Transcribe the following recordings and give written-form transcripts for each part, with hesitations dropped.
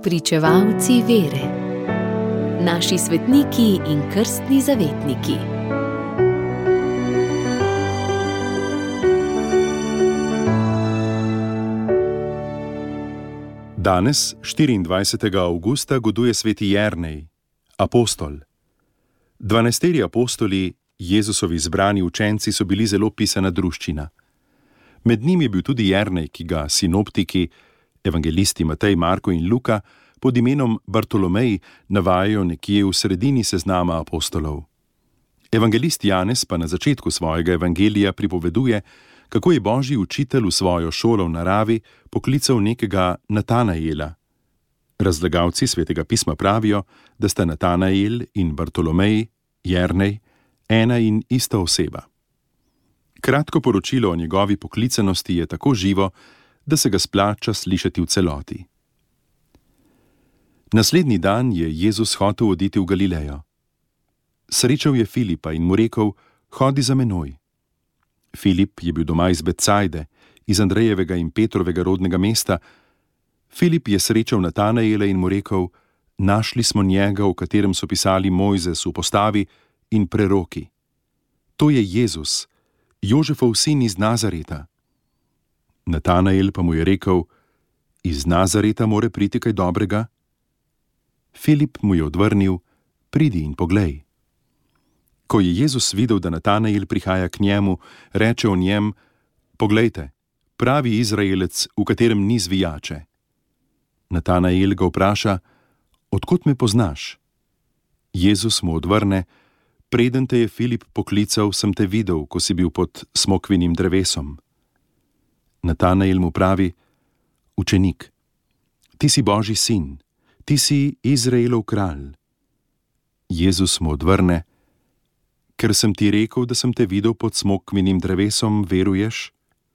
Pričevalci vere. Naši svetniki in krstni zavetniki. Danes, 24. avgusta, goduje sveti Jernej, apostol. 12 apostoli, Jezusovi izbrani učenci, so bili zelo pisana druščina. Med njimi je bil tudi Jernej, ki ga sinoptiki, evangelisti Matej, Marko in Luka, pod imenom Bartolomej navajajo nekje v sredini seznama apostolov. Evangelist Janez pa na začetku svojega evangelija pripoveduje, kako je Božji učitelj v svojo šolo v naravi poklical nekega Natanaela. Razlagalci Svetega pisma pravijo, da sta Natanael in Bartolomej, Jernej, ena in ista oseba. Kratko poročilo o njegovi poklicanosti je tako živo, da se ga splača slišati v celoti. Naslednji dan je Jezus hotel oditi v Galilejo. Srečal je Filipa in mu rekel: "Hodi za menoj." Filip je bil doma iz Becajde, iz Andrejevega in Petrovega rodnega mesta. Filip je srečal Natanaela in mu rekel: "Našli smo njega, o katerem so pisali Mojzes v postavi in preroki. To je Jezus, Jožefov sin iz Nazareta." Natanael pa mu je rekel: "Iz Nazareta more priti kaj dobrega?" Filip mu je odvrnil: "Pridi in poglej." Ko je Jezus videl, da Natanael prihaja k njemu, reče o njem: "Poglejte, pravi Izraelec, v katerem ni zvijače." Natanael ga vpraša: "Od kod me poznaš?" Jezus mu odvrne: "Preden te je Filip poklical, sem te videl, ko si bil pod smokvinim drevesom." Natanael mu pravi: "Učenik, ti si Božji sin, ti si Izraelov kralj." Jezus mu odvrne: "Ker sem ti rekel, da sem te videl pod smokvinim drevesom, veruješ?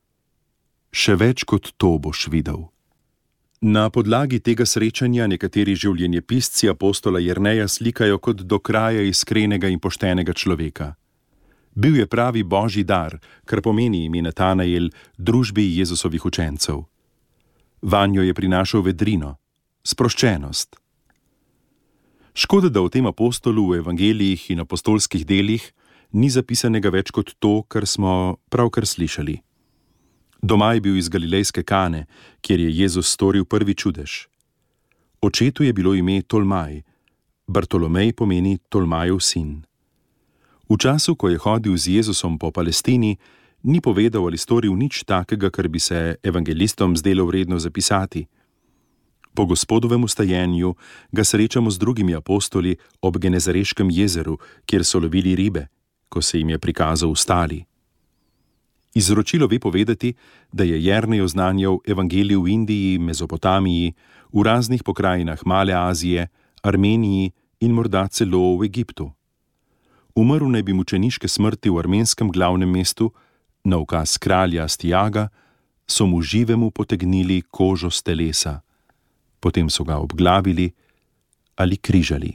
Še več kot to boš videl." Na podlagi tega srečanja nekateri življenjepisci apostola Jerneja slikajo kot do kraja iskrenega in poštenega človeka. Bil je pravi Božji dar, kar pomeni ime Natanael družbi Jezusovih učencev. Vanjo je prinašal vedrino, sproščenost. Škoda, da o tem apostolu v evangelijih in apostolskih delih ni zapisanega več kot to, kar smo pravkar slišali. Doma je bil iz galilejske Kane, kjer je Jezus storil prvi čudež. Očetu je bilo ime Tolmaj, Bartolomej pomeni Tolmajev sin. V času, ko je hodil z Jezusom po Palestini, ni povedal ali storil nič takega, kar bi se evangelistom zdelo vredno zapisati. Po Gospodovem vstajenju ga srečamo z drugimi apostoli ob Genezareškem jezeru, kjer so lovili ribe, ko se jim je prikazal vstali. Izročilo ve povedati, da je Jernej oznanjal evangelij v Indiji, Mezopotamiji, v raznih pokrajinah Male Azije, Armeniji in morda celo v Egiptu. Umrl naj bi mučeniške smrti v armenskem glavnem mestu, na ukaz kralja Astiaga so mu živemu potegnili kožo s telesa. Potem so ga obglavili ali križali.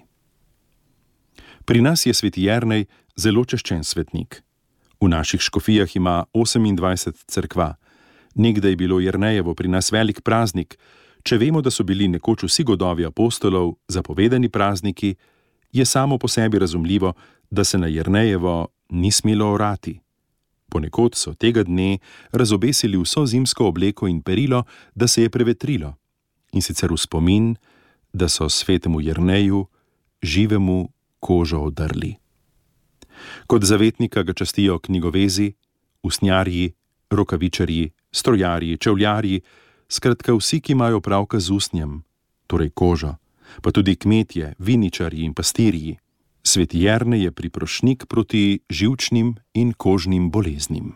Pri nas je sveti Jernej zelo čaščen svetnik. V naših škofijah ima 28 cerkva. Nekdaj je bilo Jernejevo pri nas velik praznik. Če vemo, da so bili nekoč vsi godovi apostolov zapovedani prazniki, je samo po sebi razumljivo, da se na Jernejevo ni smelo orati. Ponekod so tega dne razobesili vso zimsko obleko in perilo, da se je prevetrilo, in sicer v spomin, da so svetemu Jerneju živemu kožo odrli. Kot zavetnika ga častijo knjigovezi, usnjarji, rokavičarji, strojarji, čevljarji, skratka vsi, ki imajo opravka z usnjem, torej kožo, pa tudi kmetje, viničarji in pastirji. Sveti Jernej je priprošnik proti živčnim in kožnim boleznim.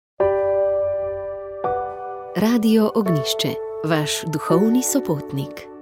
Radio Ognjišče, vaš duhovni sopotnik.